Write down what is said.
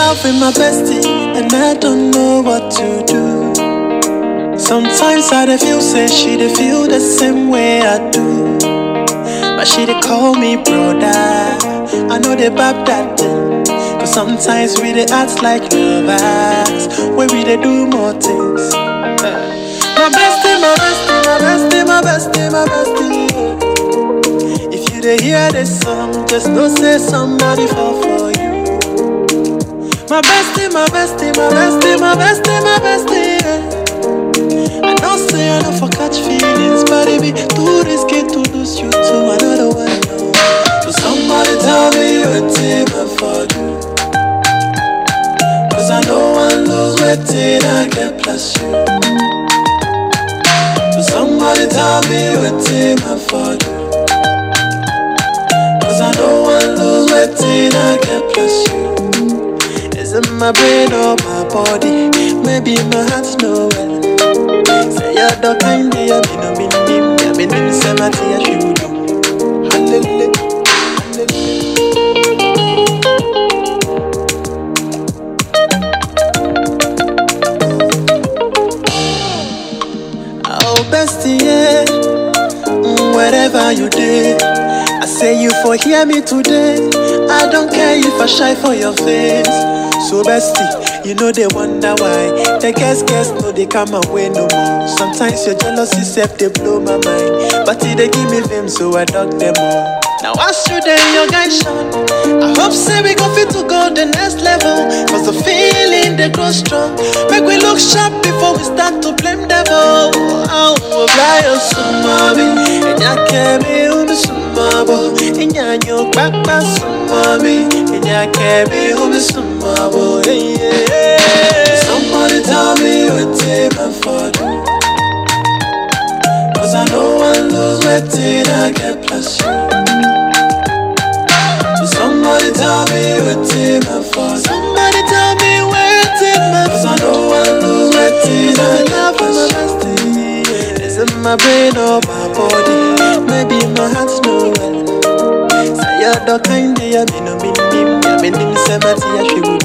love with my bestie, and I don't know what to do. Sometimes I dey feel say she dey feel the same way I do, but she dey call me brother. I know they bab that thing, cause sometimes we dey act like lovers, when we dey do more things. My bestie, my bestie, my bestie, my bestie, my bestie. If you dey hear this song, just know say somebody fall for you. My bestie, my bestie, my bestie, my bestie, my bestie. I know say I don't for catch feelings, but it be too risky to lose you to another one. So somebody tell me what team I for do, cause I know one lose waiting I get plus you. So somebody tell me what team I for do, cause I know one lose waiting I get plus you. Is it my brain or my body? Maybe my heart's nowhere. Say you're the kind of you know me, I mean in cemetery I should do. Hallelujah, hallelujah. Oh bestie, yeah. Wherever you did, I say you for hear me today. I don't care if I shy for your face. So bestie, you know they wonder why the guess no they come away no more. Sometimes your jealousy self they blow my mind, but they give me vim so I dug them all. Now as you there your guys shine, I hope say we go fit to go the next level, cause the feeling they grow strong. Make we look sharp before we start to blame devil. Oh, fly us mommy, and ya kemi umi sumabo, and ya nyo papa sumami, and ya kemi umi sumabo. Somebody tell me what team I for do, cause I know one lose waiting I get plus you. So somebody tell me what team I for do. Somebody tell me where team I for do, cause I know one lose waiting I get plus you. Is it my brain or my body? Maybe my heart's nowhere. Say you're the kind of you know me, I mean in cemetery I should do.